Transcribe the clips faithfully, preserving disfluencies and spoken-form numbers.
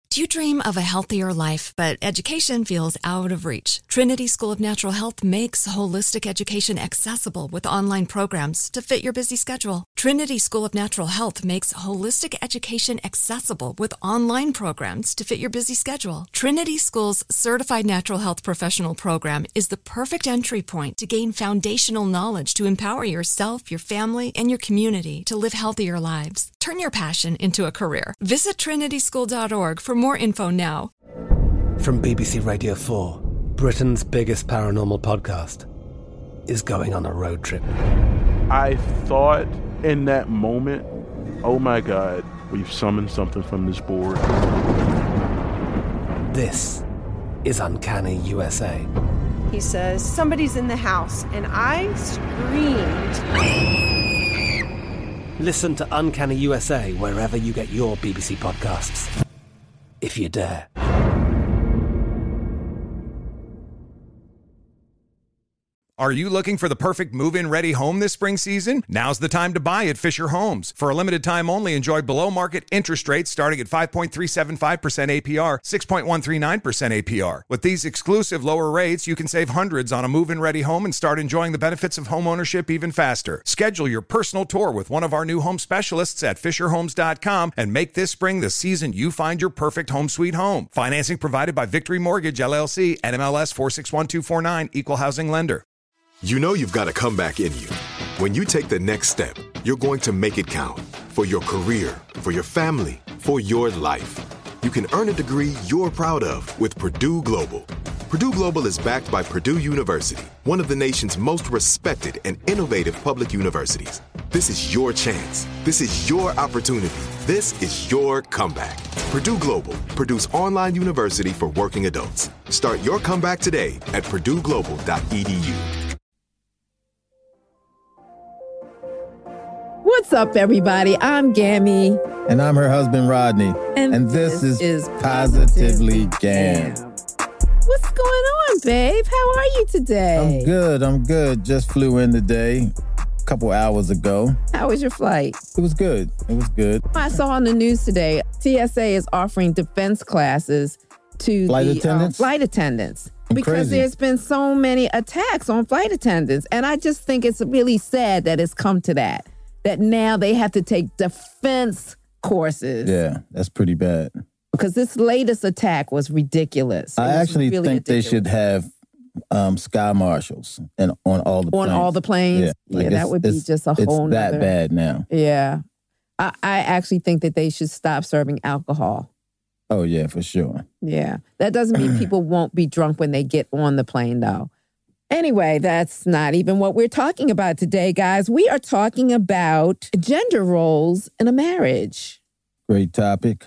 Do you dream of a healthier life, but education feels out of reach? Trinity School of Natural Health makes holistic education accessible with online programs to fit your busy schedule. Trinity School of Natural Health makes holistic education accessible with online programs to fit your busy schedule. Trinity School's Certified Natural Health Professional Program is the perfect entry point to gain foundational knowledge to empower yourself, your family, and your community to live healthier lives. Turn your passion into a career. Visit trinity school dot org for more info now. From B B C Radio four, Britain's biggest paranormal podcast is going on a road trip. I thought in that moment, oh my God, we've summoned something from this board. This is Uncanny U S A. He says, somebody's in the house, and I screamed. Listen to Uncanny U S A wherever you get your B B C podcasts, if you dare. Are you looking for the perfect move-in ready home this spring season? Now's the time to buy at Fisher Homes. For a limited time only, enjoy below-market interest rates starting at five point three seven five percent A P R, six point one three nine percent A P R. With these exclusive lower rates, you can save hundreds on a move-in ready home and start enjoying the benefits of homeownership even faster. Schedule your personal tour with one of our new home specialists at fisher homes dot com and make this spring the season you find your perfect home sweet home. Financing provided by Victory Mortgage, L L C, N M L S four six one two four nine, Equal Housing Lender. You know you've got a comeback in you. When you take the next step, you're going to make it count. For your career, for your family, for your life. You can earn a degree you're proud of with Purdue Global. Purdue Global is backed by Purdue University, one of the nation's most respected and innovative public universities. This is your chance. This is your opportunity. This is your comeback. Purdue Global, Purdue's online university for working adults. Start your comeback today at purdue global dot e d u. What's up, everybody? I'm Gammy. And I'm her husband, Rodney. And, and this, this is, is Positively Gam. What's going on, babe? How are you today? I'm good. I'm good. Just flew in today a couple hours ago. How was your flight? It was good. It was good. I saw on the news today, T S A is offering defense classes to flight the attendants? Uh, flight attendants. I'm because crazy. There's been so many attacks on flight attendants. And I just think it's really sad that it's come to that. That now they have to take defense courses. Yeah, that's pretty bad. Because this latest attack was ridiculous. It I was actually really think ridiculous. they should have um, sky marshals and on all the on planes. all the planes. Yeah, Yeah, like that it's- would be it's- just a whole It's that nother- bad now. Yeah. I, I actually think that they should stop serving alcohol. Oh, yeah, for sure. Yeah. That doesn't mean people won't be drunk when they get on the plane, though. Anyway, that's not even what we're talking about today, guys. We are talking about gender roles in a marriage. Great topic.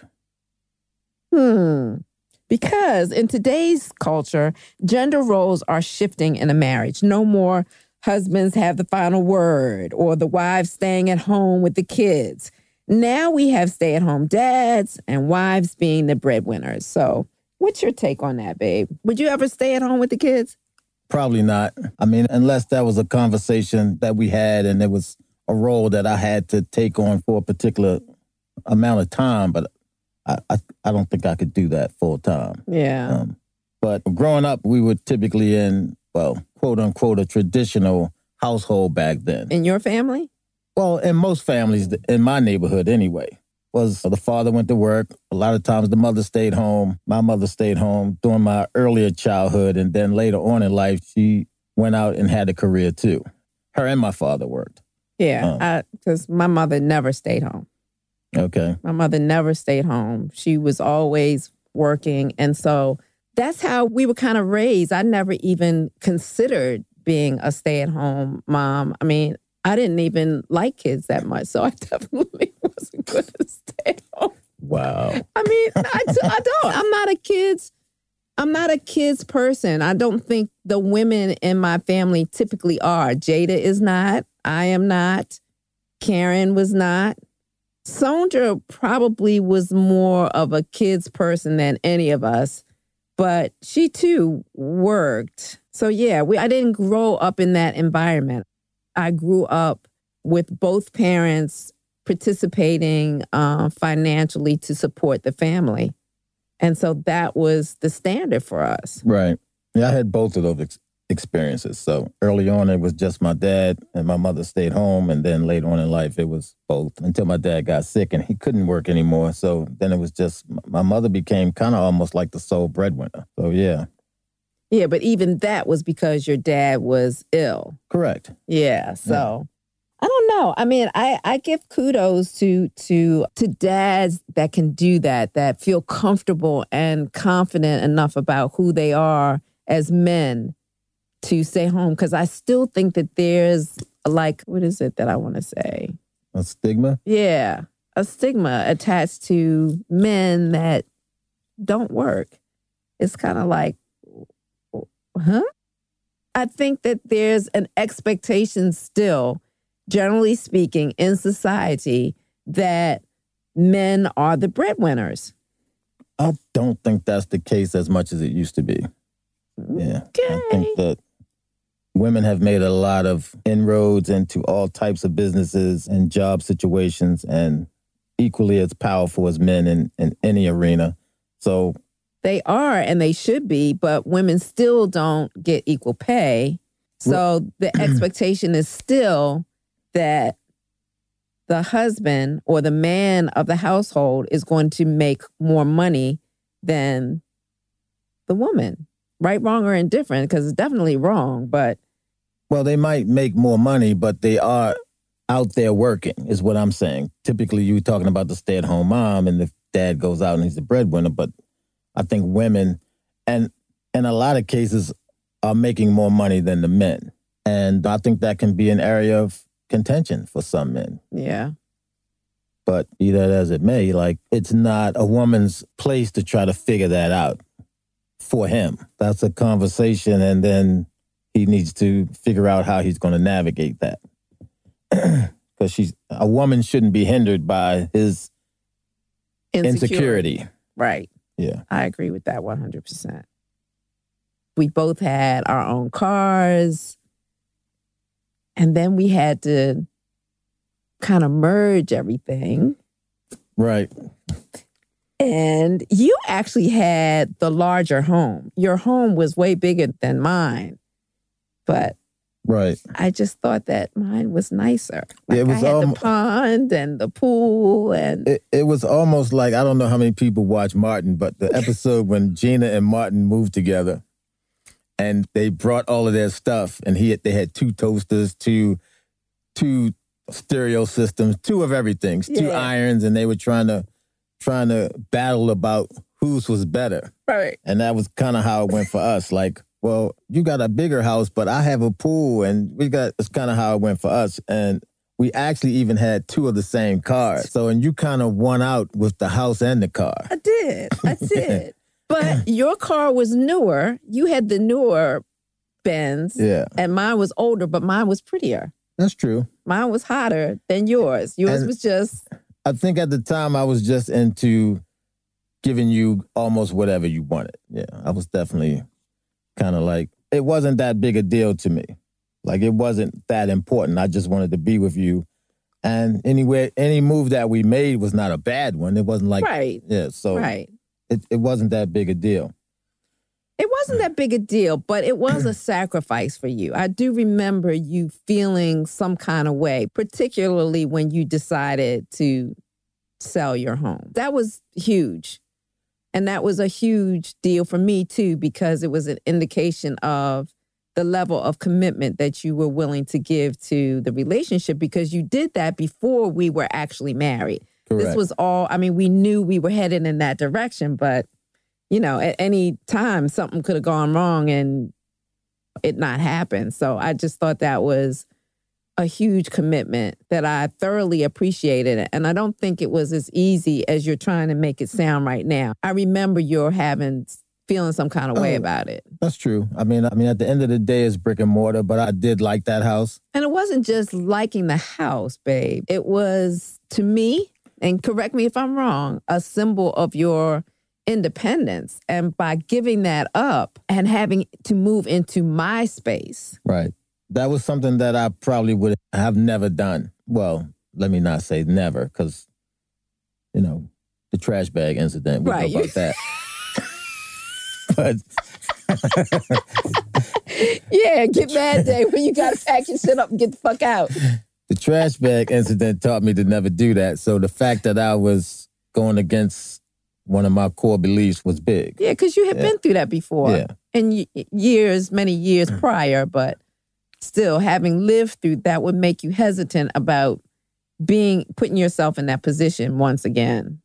Hmm. Because in today's culture, gender roles are shifting in a marriage. No more husbands have the final word or the wives staying at home with the kids. Now we have stay-at-home dads and wives being the breadwinners. So what's your take on that, babe? Would you ever stay at home with the kids? Probably not. I mean, unless that was a conversation that we had and it was a role that I had to take on for a particular amount of time, but I, I, I don't think I could do that full time. Yeah. Um, but growing up, we were typically in, well, quote unquote, a traditional household back then. In your family? Well, in most families, in my neighborhood anyway, was the father went to work. A lot of times the mother stayed home. My mother stayed home during my earlier childhood. And then later on in life, she went out and had a career too. Her and my father worked. Yeah, because um, my mother never stayed home. Okay. My mother never stayed home. She was always working. And so that's how we were kind of raised. I never even considered being a stay-at-home mom. I mean, I didn't even like kids that much, so I definitely wasn't going to stay home. Wow. I mean, I, I don't. I'm not a kid's, I'm not a kid's person. I don't think the women in my family typically are. Jada is not. I am not. Karen was not. Sondra probably was more of a kid's person than any of us, but she too worked. So yeah, we I didn't grow up in that environment. I grew up with both parents participating uh, financially to support the family. And so that was the standard for us. Right. Yeah, I had both of those ex- experiences. So early on, it was just my dad and my mother stayed home. And then later on in life, it was both until my dad got sick and he couldn't work anymore. So then it was just, my mother became kind of almost like the sole breadwinner. So yeah. Yeah, but even that was because your dad was ill. Correct. Yeah, so... Yeah. I don't know. I mean, I, I give kudos to to to dads that can do that, that feel comfortable and confident enough about who they are as men to stay home. Because I still think that there's like, what is it that I want to say? A stigma? Yeah, a stigma attached to men that don't work. It's kind of like, huh? I think that there's an expectation still, generally speaking, in society, that men are the breadwinners. I don't think that's the case as much as it used to be. Yeah. Okay. I think that women have made a lot of inroads into all types of businesses and job situations and equally as powerful as men in, in any arena. So they are and they should be, but women still don't get equal pay. So the expectation is still that the husband or the man of the household is going to make more money than the woman. Right, wrong, or indifferent, because it's definitely wrong, but... Well, they might make more money, but they are out there working, is what I'm saying. Typically, you're talking about the stay-at-home mom and the dad goes out and he's the breadwinner, but I think women, and in a lot of cases, are making more money than the men. And I think that can be an area of contention for some men. Yeah. But be that as it may, like, it's not a woman's place to try to figure that out for him. That's a conversation, and then he needs to figure out how he's going to navigate that. Because she's a woman shouldn't be hindered by his insecurity. insecurity. Right. Yeah. I agree with that one hundred percent. We both had our own cars, and then we had to kind of merge everything. Right. And you actually had the larger home. Your home was way bigger than mine. But right. I just thought that mine was nicer. Like it was I had al- the pond and the pool. and it, it was almost like, I don't know how many people watch Martin, but the episode when Gina and Martin moved together and they brought all of their stuff, and he had, they had two toasters, two, two stereo systems, two of everything, two Yeah. irons, and they were trying to trying to battle about whose was better. Right. And that was kind of how it went for us. Like, well, you got a bigger house, but I have a pool, and we got, it's kind of how it went for us. And we actually even had two of the same cars. So, and you kind of won out with the house and the car. I did. I did. But your car was newer. You had the newer Benz. Yeah. And mine was older, but mine was prettier. That's true. Mine was hotter than yours. Yours And was just... I think at the time I was just into giving you almost whatever you wanted. Yeah, I was definitely kind of like, it wasn't that big a deal to me. Like, it wasn't that important. I just wanted to be with you. And anyway, any move that we made was not a bad one. It wasn't like, right. yeah, so right. it, it wasn't that big a deal. It wasn't that big a deal, but it was a sacrifice for you. I do remember you feeling some kind of way, particularly when you decided to sell your home. That was huge. And that was a huge deal for me, too, because it was an indication of the level of commitment that you were willing to give to the relationship, because you did that before we were actually married. Correct. This was all, I mean, we knew we were headed in that direction, but you know, at any time, something could have gone wrong and it not happened. So I just thought that was a huge commitment that I thoroughly appreciated. And I don't think it was as easy as you're trying to make it sound right now. I remember you're having, feeling some kind of way Oh, about it. That's true. I mean, I mean, at the end of the day, it's brick and mortar, but I did like that house. And it wasn't just liking the house, babe. It was, to me, and correct me if I'm wrong, a symbol of your independence. And by giving that up and having to move into my space. Right. That was something that I probably would have never done. Well, let me not say never, because, you know, the trash bag incident, we Right. know about that. But yeah, get mad day when you got to pack your shit up and get the fuck out. The trash bag incident taught me to never do that. So the fact that I was going against one of my core beliefs was big. Yeah, because you had Yeah. been through that before. Yeah. In y- years, many years prior, but still having lived through that would make you hesitant about being, putting yourself in that position once again.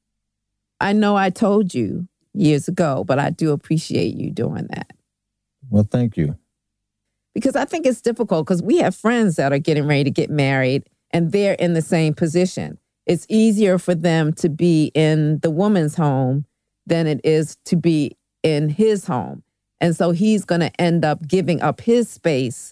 I know I told you years ago, but I do appreciate you doing that. Well, thank you. Because I think it's difficult because we have friends that are getting ready to get married and they're in the same position. It's easier for them to be in the woman's home than it is to be in his home. And so he's going to end up giving up his space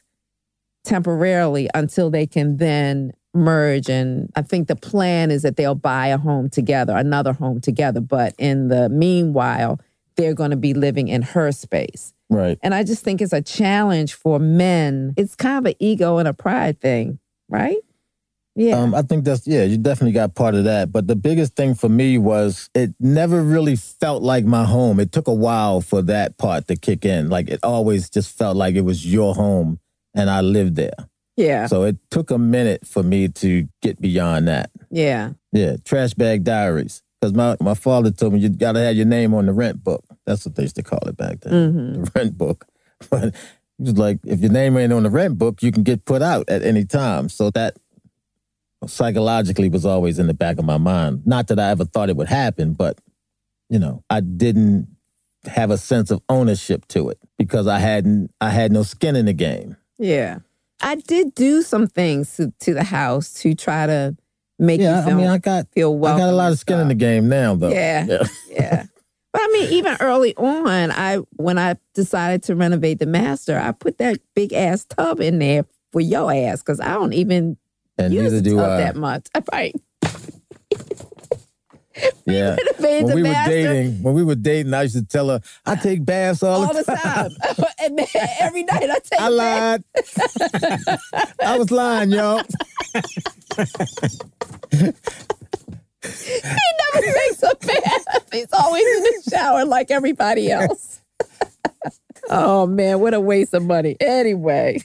temporarily until they can then merge. And I think the plan is that they'll buy a home together, another home together. But in the meanwhile, they're going to be living in her space. Right. And I just think it's a challenge for men. It's kind of an ego and a pride thing, right? Yeah. Um, I think that's, yeah, you definitely got part of that. But the biggest thing for me was it never really felt like my home. It took a while for that part to kick in. Like it always just felt like it was your home and I lived there. Yeah. So it took a minute for me to get beyond that. Yeah. Yeah. Trash bag diaries. Because my, my father told me you got to have your name on the rent book. That's what they used to call it back then, Mm-hmm. the rent book. But he was like, if your name ain't on the rent book, you can get put out at any time. So that psychologically was always in the back of my mind. Not that I ever thought it would happen, but, you know, I didn't have a sense of ownership to it because I hadn't, I had no skin in the game. Yeah. I did do some things to, to the house to try to make Yeah, you feel, I mean, I got, feel welcome. I got a lot of skin in the game now, though. Yeah. Yeah. yeah. But I mean, even early on, I when I decided to renovate the master, I put that big ass tub in there for your ass because I don't even And use neither the do tub I. that much. Right. Yeah. Renovated When the we were master dating, when we were dating, I used to tell her, I take baths all, all the time. And man, every night I take I lied. I was lying, y'all. He never takes a bath. He's always in the shower like everybody else. Oh, man, what a waste of money. Anyway.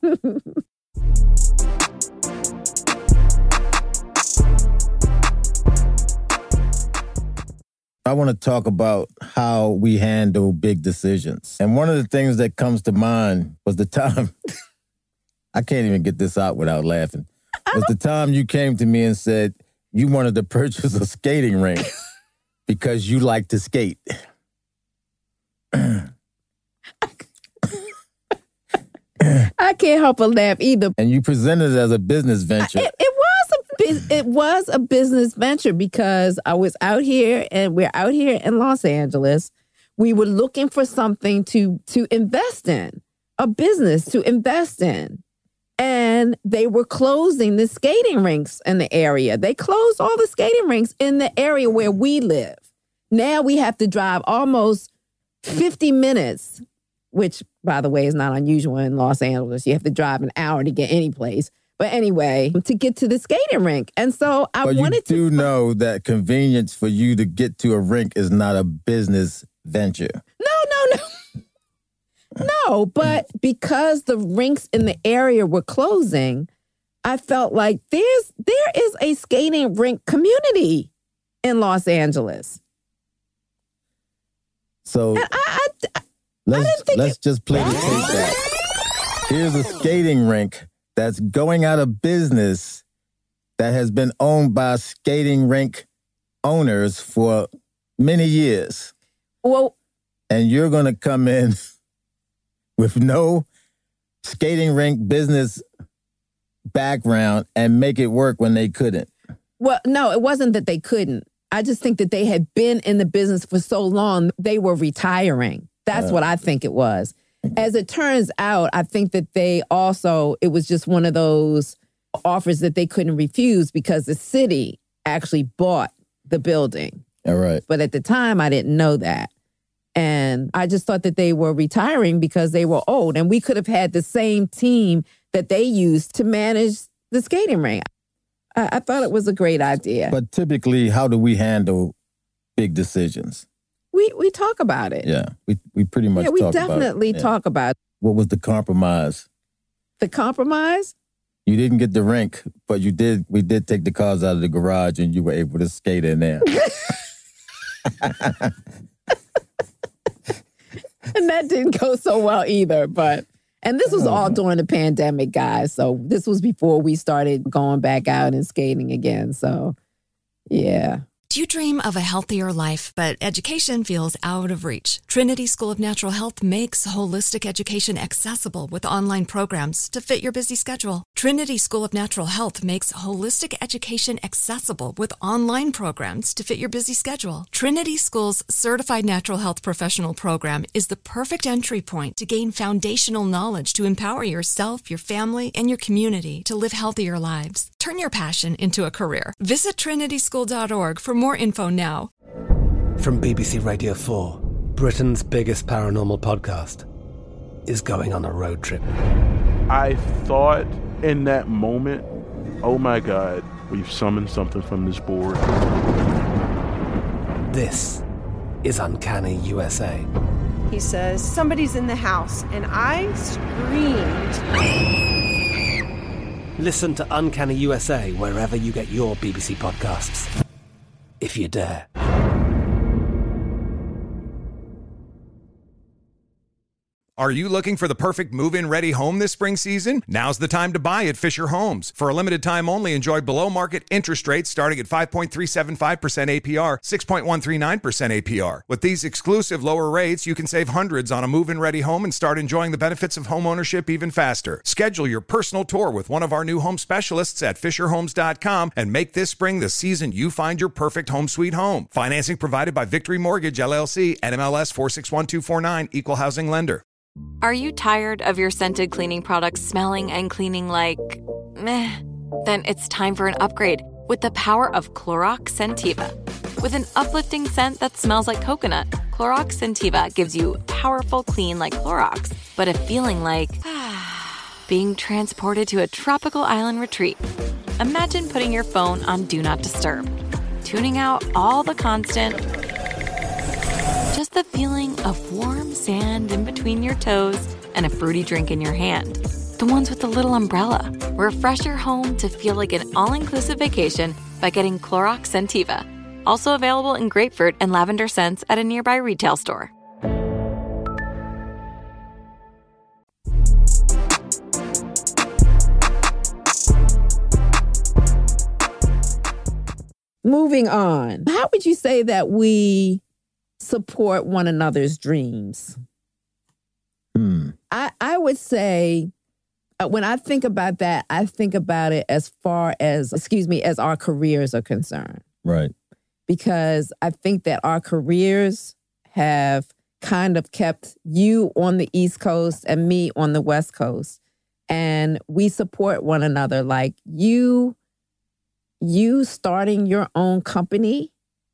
I want to talk about how we handle big decisions. And one of the things that comes to mind was the time, I can't even get this out without laughing, was the time you came to me and said you wanted to purchase a skating rink because you like to skate. I can't help but laugh either. And you presented it as a business venture. It, it was a bus- it was a business venture because I was out here and we're out here in Los Angeles. We were looking for something to to invest in, a business to invest in. And they were closing the skating rinks in the area. They closed all the skating rinks in the area where we live. Now we have to drive almost fifty minutes, which, by the way, is not unusual in Los Angeles. You have to drive an hour to get any place. But anyway, to get to the skating rink. And so I but wanted you do to... know that convenience for you to get to a rink is not a business venture. No, no, no. No, but because the rinks in the area were closing, I felt like there's there is a skating rink community in Los Angeles. So And I, I, I let's didn't think let's it- just play the tape back. Here's a skating rink that's going out of business that has been owned by skating rink owners for many years. well, And you're going to come in with no skating rink business background and make it work when they couldn't. well, no, it wasn't that they couldn't. I just think that they had been in the business for so long, they were retiring. That's Uh. what I think it was. As it turns out, I think that they also, it was just one of those offers that they couldn't refuse because the city actually bought the building. All right. But at the time, I didn't know that. And I just thought that they were retiring because they were old. And we could have had the same team that they used to manage the skating rink. I, I thought it was a great idea. But typically, how do we handle big decisions? we we talk about it. Yeah. We we pretty much Yeah, we talked definitely about, yeah. talk about What was the compromise? the compromise. You didn't get the rink, but you did. We did take the cars out of the garage, and you were able to skate in there. And that didn't go so well either. But and this was all during the pandemic, guys. So this was before we started going back out and skating again. So yeah. Do you dream of a healthier life, but education feels out of reach? Trinity School of Natural Health makes holistic education accessible with online programs to fit your busy schedule. Trinity School of Natural Health makes holistic education accessible with online programs to fit your busy schedule. Trinity School's Certified Natural Health Professional Program is the perfect entry point to gain foundational knowledge to empower yourself, your family, and your community to live healthier lives. Turn your passion into a career. Visit trinity school dot org for more info now. From B B C Radio four, Britain's biggest paranormal podcast is going on a road trip. I thought in that moment, oh my God, we've summoned something from this board. This is Uncanny U S A. He says, somebody's in the house, and I screamed. Listen to Uncanny U S A wherever you get your B B C podcasts, if you dare. Are you looking for the perfect move-in ready home this spring season? Now's the time to buy at Fisher Homes. For a limited time only, enjoy below-market interest rates starting at five point three seven five percent A P R, six point one three nine percent A P R. With these exclusive lower rates, you can save hundreds on a move-in ready home and start enjoying the benefits of home ownership even faster. Schedule your personal tour with one of our new home specialists at fisher homes dot com and make this spring the season you find your perfect home sweet home. Financing provided by Victory Mortgage, L L C, N M L S four six one two four nine, Equal Housing Lender. Are you tired of your scented cleaning products smelling and cleaning like meh? Then it's time for an upgrade with the power of Clorox Scentiva. With an uplifting scent that smells like coconut, Clorox Scentiva gives you powerful clean like Clorox, but a feeling like being transported to a tropical island retreat. Imagine putting your phone on Do Not Disturb, tuning out all the constant... Just the feeling of warm sand in between your toes and a fruity drink in your hand. The ones with the little umbrella. Refresh your home to feel like an all-inclusive vacation by getting Clorox Scentiva. Also available in grapefruit and lavender scents at a nearby retail store. Moving on. How would you say that we support one another's dreams? Hmm. I, I would say, uh, when I think about that, I think about it as far as, excuse me, as our careers are concerned. Right. Because I think that our careers have kind of kept you on the East Coast and me on the West Coast. And we support one another. Like you, you starting your own company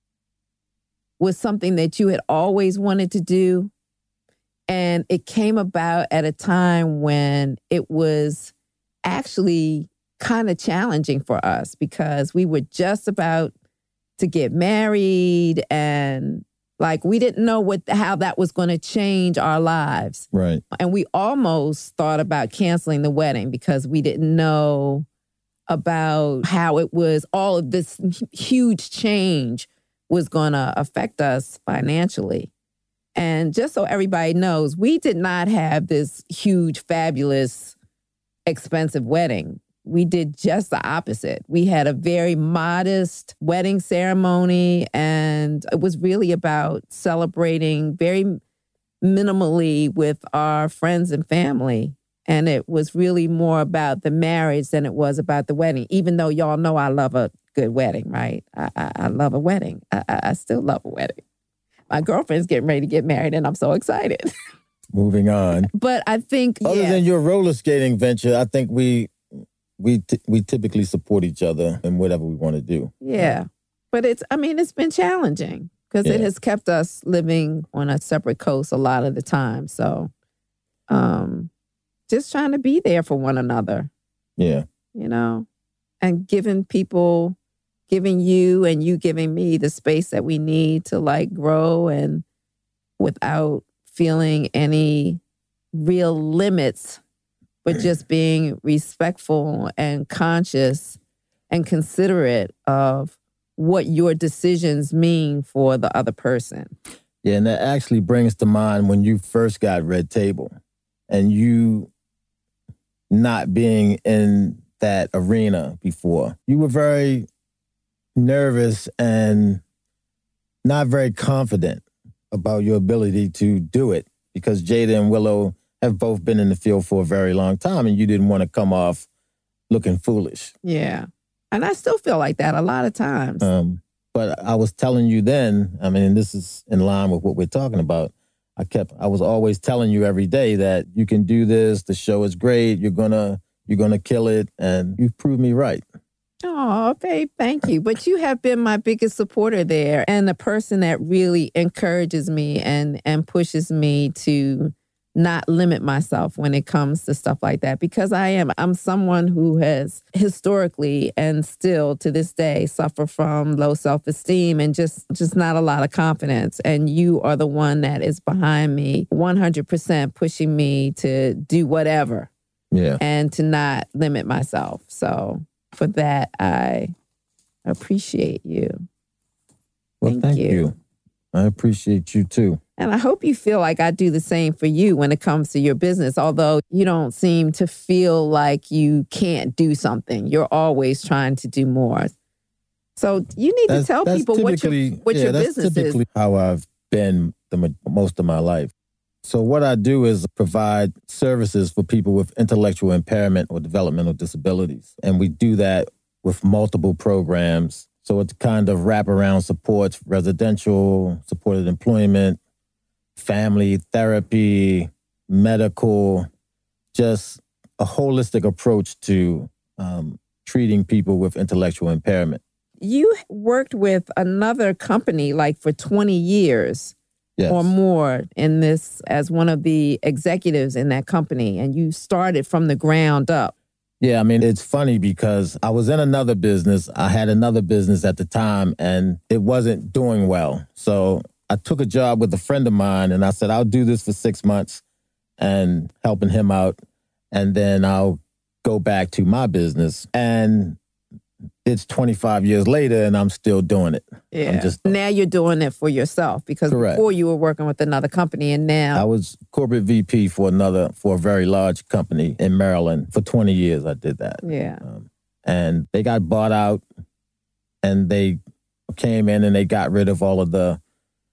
was something that you had always wanted to do. And it came about at a time when it was actually kind of challenging for us because we were just about to get married and like we didn't know what how that was going to change our lives. Right. And we almost thought about canceling the wedding because we didn't know about how it was, all of this huge change was going to affect us financially. And just so everybody knows, we did not have this huge, fabulous, expensive wedding. We did just the opposite. We had a very modest wedding ceremony, and it was really about celebrating very minimally with our friends and family. And it was really more about the marriage than it was about the wedding, even though y'all know I love a good wedding, right? I, I, I love a wedding. I, I, I still love a wedding. My girlfriend's getting ready to get married, and I'm so excited. Moving on. But I think, Other yeah. than your roller skating venture, I think we we t- we typically support each other in whatever we want to do. Yeah. But it's, I mean, it's been challenging because Yeah. it has kept us living on a separate coast a lot of the time. So um, just trying to be there for one another. Yeah. You know, and giving people, giving you and you giving me the space that we need to like grow and without feeling any real limits, but just being respectful and conscious and considerate of what your decisions mean for the other person. Yeah, and that actually brings to mind when you first got Red Table and you not being in that arena before. You were very nervous and not very confident about your ability to do it because Jada and Willow have both been in the field for a very long time and you didn't want to come off looking foolish. Yeah. And I still feel like that a lot of times. Um, but I was telling you then, I mean, this is in line with what we're talking about. I kept, I was always telling you every day that you can do this. The show is great. You're gonna, you're gonna kill it. And you proved me right. Oh, babe, thank you. But you have been my biggest supporter there and the person that really encourages me and, and pushes me to not limit myself when it comes to stuff like that. Because I am, I'm someone who has historically and still to this day suffer from low self-esteem and just, just not a lot of confidence. And you are the one that is behind me, one hundred percent pushing me to do whatever. Yeah. And to not limit myself. So for that, I appreciate you. Well, thank, thank you. you. I appreciate you too. And I hope you feel like I do the same for you when it comes to your business, although you don't seem to feel like you can't do something. You're always trying to do more. So you need That's, to tell that's people what your, what yeah, your that's business typically is. how I've been the most of my life. So what I do is provide services for people with intellectual impairment or developmental disabilities. And we do that with multiple programs. So it's kind of wraparound supports, residential, supported employment, family therapy, medical, just a holistic approach to um, treating people with intellectual impairment. You worked with another company like for twenty years. Yes. Or more in this as one of the executives in that company, and you started from the ground up. Yeah, I mean, it's funny because I was in another business. I had another business at the time, and it wasn't doing well. So I took a job with a friend of mine, and I said, I'll do this for six months and helping him out, and then I'll go back to my business. And it's twenty-five years later and I'm still doing it. Yeah. I'm just, now you're doing it for yourself because correct. Before you were working with another company and now. I was corporate V P for another, for a very large company in Maryland. For twenty years I did that. Yeah. Um, and they got bought out and they came in and they got rid of all of the,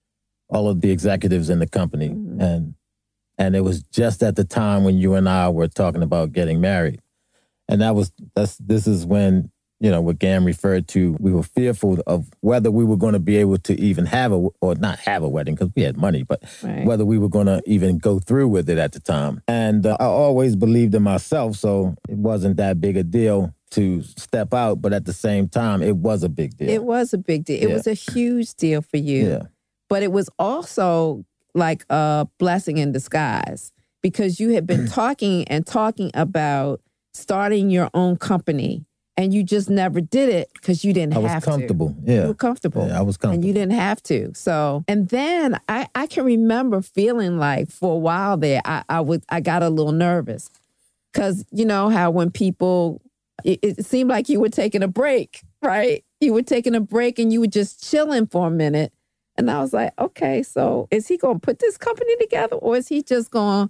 all of the executives in the company. Mm-hmm. And, and it was just at the time when you and I were talking about getting married. And that was, that's, this is when, you know, what Gam referred to, we were fearful of whether we were going to be able to even have a, or not have a wedding because we had money, but right. whether we were going to even go through with it at the time. And uh, I always believed in myself, so it wasn't that big a deal to step out, but at the same time, it was a big deal. It was a big deal. It yeah. was a huge deal for you. Yeah. But it was also like a blessing in disguise because you had been talking and talking about starting your own company. And you just never did it because you didn't I was have comfortable. to. Yeah. You were comfortable. Yeah, I was comfortable. And you didn't have to. So, and then I, I can remember feeling like for a while there, I, I, would, I got a little nervous. Because you know how when people, it, it seemed like you were taking a break, right? You were taking a break and you were just chilling for a minute. And I was like, okay, so is he going to put this company together or is he just going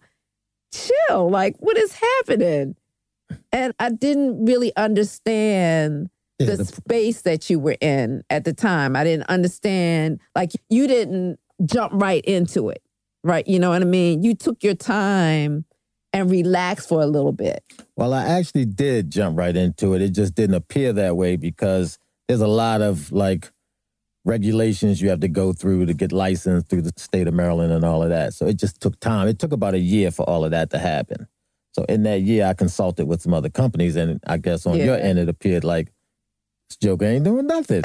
to chill? Like, what is happening? And I didn't really understand yeah, the, the space that you were in at the time. I didn't understand, like, you didn't jump right into it, right? You know what I mean? You took your time and relaxed for a little bit. Well, I actually did jump right into it. It just didn't appear that way because there's a lot of, like, regulations you have to go through to get licensed through the state of Maryland and all of that. So it just took time. It took about a year for all of that to happen. So in that year, I consulted with some other companies, and I guess on yeah. your end, it appeared like this joker ain't doing nothing.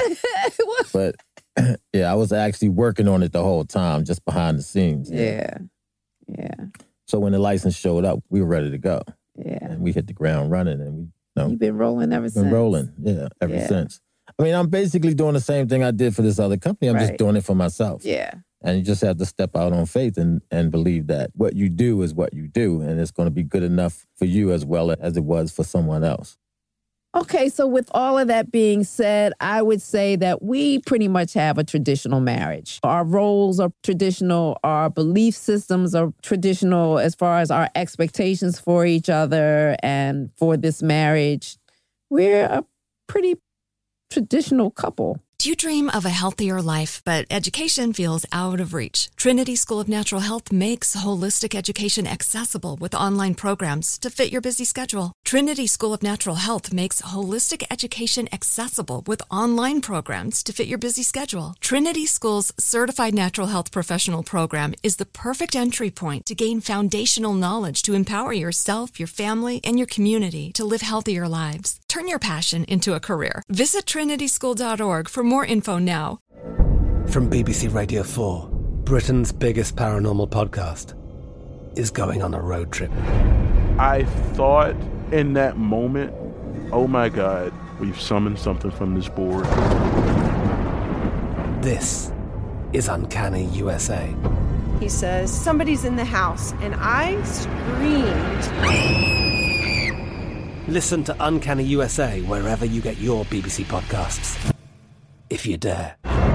But yeah, I was actually working on it the whole time, just behind the scenes. Yeah, yeah. yeah. So when the license showed up, we were ready to go. Yeah. And we hit the ground running, and we you know, You've been rolling ever since. Been rolling, yeah, ever yeah. since. I mean, I'm basically doing the same thing I did for this other company. I'm right. just doing it for myself. Yeah. And you just have to step out on faith and, and believe that what you do is what you do, and it's going to be good enough for you as well as it was for someone else. Okay, so with all of that being said, I would say that we pretty much have a traditional marriage. Our roles are traditional. Our belief systems are traditional as far as our expectations for each other and for this marriage. We're a pretty traditional couple. Do you dream of a healthier life, but education feels out of reach? Trinity School of Natural Health makes holistic education accessible with online programs to fit your busy schedule. Trinity School of Natural Health makes holistic education accessible with online programs to fit your busy schedule. Trinity School's Certified Natural Health Professional Program is the perfect entry point to gain foundational knowledge to empower yourself, your family, and your community to live healthier lives. Turn your passion into a career. Visit trinity school dot org for more info now. From B B C Radio four, Britain's biggest paranormal podcast is going on a road trip. I thought in that moment, oh my God, we've summoned something from this board. This is Uncanny U S A. He says, somebody's in the house, and I screamed. Listen to Uncanny U S A wherever you get your B B C podcasts, if you dare.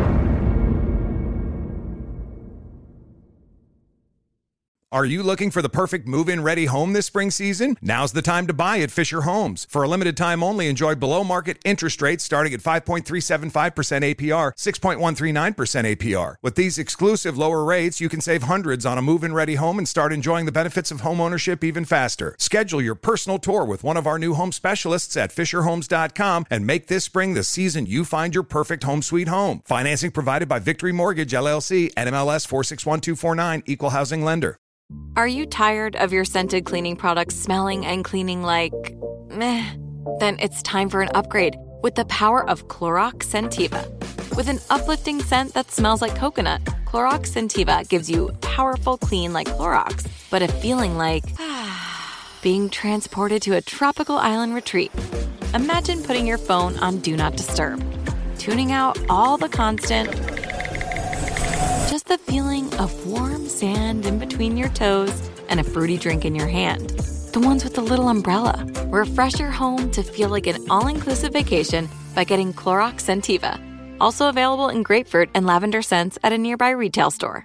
Are you looking for the perfect move-in ready home this spring season? Now's the time to buy at Fisher Homes. For a limited time only, enjoy below-market interest rates starting at five point three seven five percent A P R, six point one three nine percent A P R. With these exclusive lower rates, you can save hundreds on a move-in ready home and start enjoying the benefits of home ownership even faster. Schedule your personal tour with one of our new home specialists at fisher homes dot com and make this spring the season you find your perfect home sweet home. Financing provided by Victory Mortgage, L L C, N M L S four six one two four nine, Equal Housing Lender. Are you tired of your scented cleaning products smelling and cleaning like meh? Then it's time for an upgrade with the power of Clorox Scentiva. With an uplifting scent that smells like coconut, Clorox Scentiva gives you powerful clean like Clorox, but a feeling like being transported to a tropical island retreat. Imagine putting your phone on Do Not Disturb, tuning out all the constant, just the feeling of warm sand in between your toes and a fruity drink in your hand. The ones with the little umbrella. Refresh your home to feel like an all-inclusive vacation by getting Clorox Scentiva. Also available in grapefruit and lavender scents at a nearby retail store.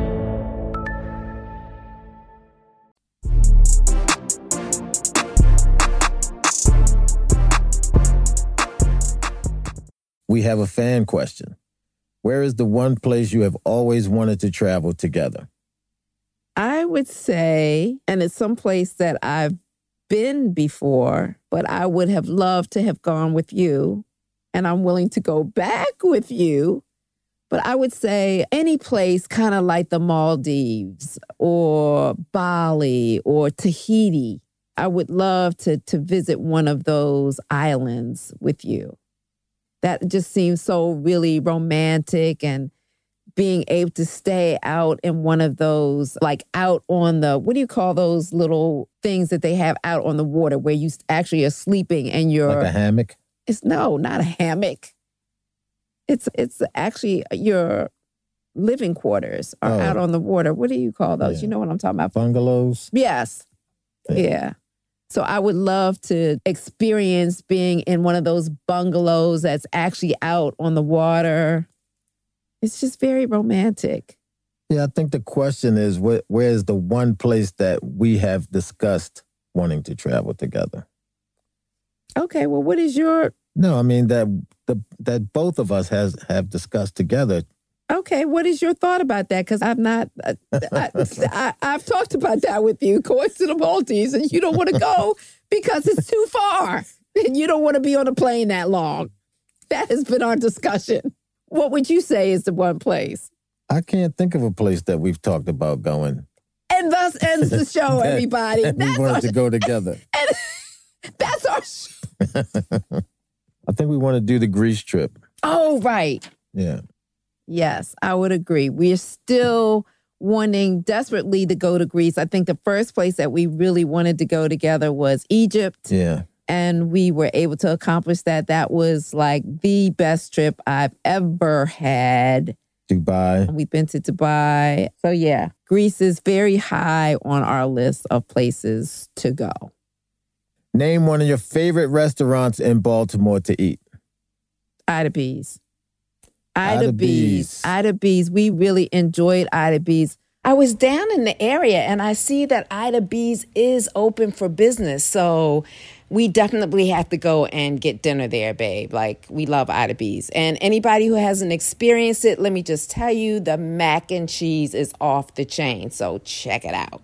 We have a fan question. Where is the one place you have always wanted to travel together? I would say, and it's someplace that I've been before, but I would have loved to have gone with you, and I'm willing to go back with you. But I would say any place kind of like the Maldives or Bali or Tahiti. I would love to to visit one of those islands with you. That just seems so really romantic, and being able to stay out in one of those, like out on the, what do you call those little things that they have out on the water where you actually are sleeping and you're... Like a hammock? It's no, not a hammock. It's it's actually your living quarters are Oh. out on the water. What do you call those? Yeah. You know what I'm talking about? Bungalows? Yes. Yeah. Yeah. So I would love to experience being in one of those bungalows that's actually out on the water. It's just very romantic. Yeah, I think the question is, where, where's the one place that we have discussed wanting to travel together? Okay, well, what is your... No, I mean that the that both of us has have discussed together. Okay, what is your thought about that? Because I've not... I, I, I, I've talked about that with you, going to the Maldives, and you don't want to go because it's too far. And you don't want to be on a plane that long. That has been our discussion. What would you say is the one place? I can't think of a place that we've talked about going. And thus ends the show, that, everybody. that That's we wanted our, to go together. And that's our show. I think we want to do the Greece trip. Oh, right. Yeah. Yes, I would agree. We're still wanting desperately to go to Greece. I think the first place that we really wanted to go together was Egypt. Yeah. And we were able to accomplish that. That was like the best trip I've ever had. Dubai. We've been to Dubai. So yeah, Greece is very high on our list of places to go. Name one of your favorite restaurants in Baltimore to eat. Ida B's. Ida Ida B's. Ida B's. We really enjoyed Ida B's. I was down in the area and I see that Ida B's is open for business. So we definitely have to go and get dinner there, babe. Like, we love Ida B's. And anybody who hasn't experienced it, let me just tell you, the mac and cheese is off the chain. So check it out.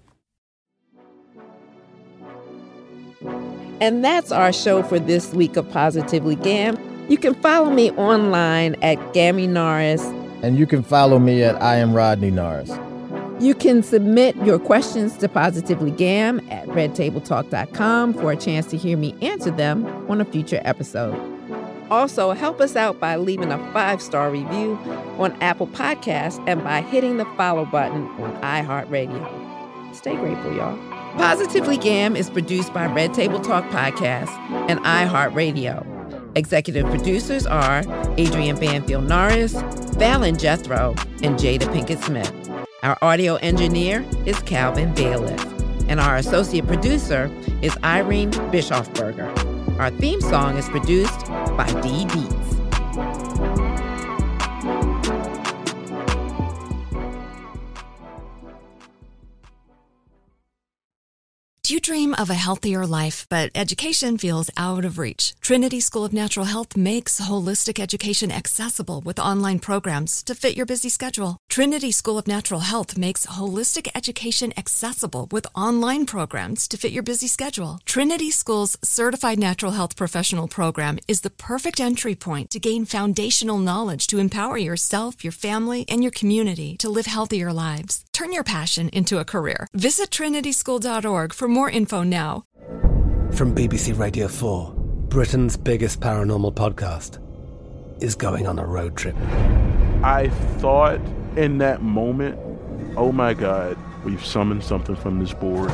And that's our show for this week of Positively Gam. You can follow me online at Gammy Norris. And you can follow me at I am Rodney Norris. You can submit your questions to Positively Gam at red table talk dot com for a chance to hear me answer them on a future episode. Also, help us out by leaving a five-star review on Apple Podcasts and by hitting the follow button on iHeartRadio. Stay grateful, y'all. Positively Gam is produced by Red Table Talk Podcast and iHeartRadio. Executive producers are Adrian Banfield Norris, Fallon Jethro, and Jada Pinkett Smith. Our audio engineer is Calvin Bailiff, and our associate producer is Irene Bischofberger. Our theme song is produced by D Beats. Do you dream of a healthier life, but education feels out of reach? Trinity School of Natural Health makes holistic education accessible with online programs to fit your busy schedule. Trinity School of Natural Health makes holistic education accessible with online programs to fit your busy schedule. Trinity School's Certified Natural Health Professional Program is the perfect entry point to gain foundational knowledge to empower yourself, your family, and your community to live healthier lives. Turn your passion into a career. Visit trinity school dot org for more info now. From B B C Radio four, Britain's biggest paranormal podcast is going on a road trip. I thought in that moment, oh my God, we've summoned something from this board.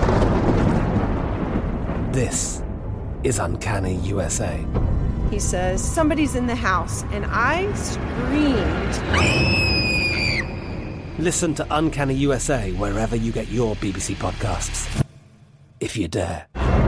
This is Uncanny U S A. He says, somebody's in the house, and I screamed. Listen to Uncanny U S A wherever you get your B B C podcasts, if you dare.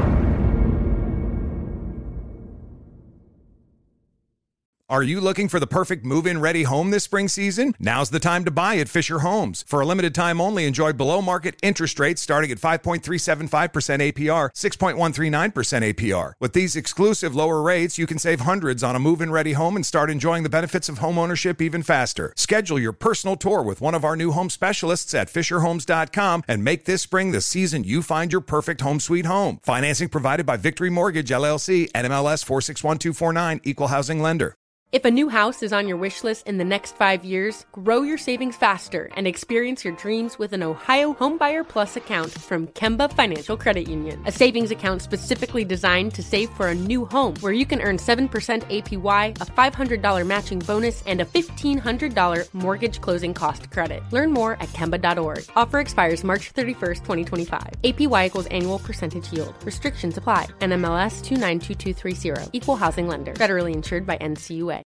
Are you looking for the perfect move-in ready home this spring season? Now's the time to buy at Fisher Homes. For a limited time only, enjoy below-market interest rates starting at five point three seven five percent A P R, six point one three nine percent A P R. With these exclusive lower rates, you can save hundreds on a move-in ready home and start enjoying the benefits of homeownership even faster. Schedule your personal tour with one of our new home specialists at fisher homes dot com and make this spring the season you find your perfect home sweet home. Financing provided by Victory Mortgage, L L C, N M L S four six one two four nine, Equal Housing Lender. If a new house is on your wish list in the next five years, grow your savings faster and experience your dreams with an Ohio Homebuyer Plus account from Kemba Financial Credit Union. A savings account specifically designed to save for a new home, where you can earn seven percent A P Y, a five hundred dollars matching bonus, and a fifteen hundred dollars mortgage closing cost credit. Learn more at kemba dot org. Offer expires March thirty-first, twenty twenty-five. A P Y equals annual percentage yield. Restrictions apply. N M L S two nine two two three zero. Equal Housing Lender. Federally insured by N C U A.